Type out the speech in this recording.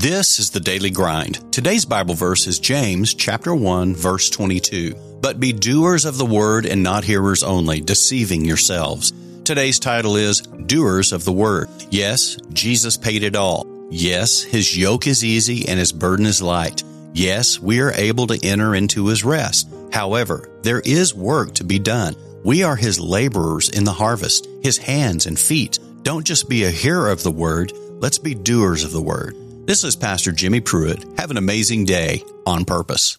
This is the Daily Grind. Today's Bible verse is James chapter 1, verse 22. But be doers of the word and not hearers only, deceiving yourselves. Today's title is Doers of the Word. Yes, Jesus paid it all. Yes, His yoke is easy and His burden is light. Yes, we are able to enter into His rest. However, there is work to be done. We are His laborers in the harvest, His hands and feet. Don't just be a hearer of the Word, let's be doers of the Word. This is Pastor Jimmy Pruitt. Have an amazing day on purpose.